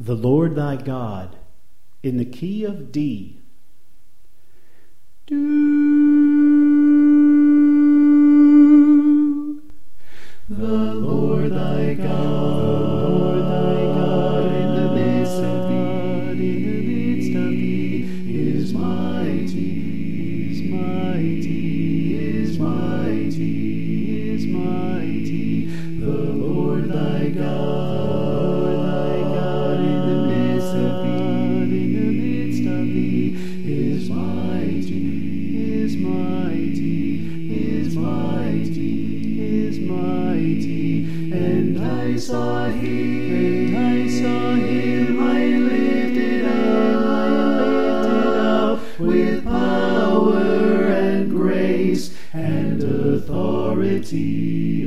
the Lord thy God, in the key of D. Do. The Lord thy God, in the midst of thee, is mighty, is mighty, is mighty, is mighty. The Lord thy God, in the midst of thee, is mighty, is mighty, is mighty, is mighty. And I saw him, high lifted up, with power and grace and authority.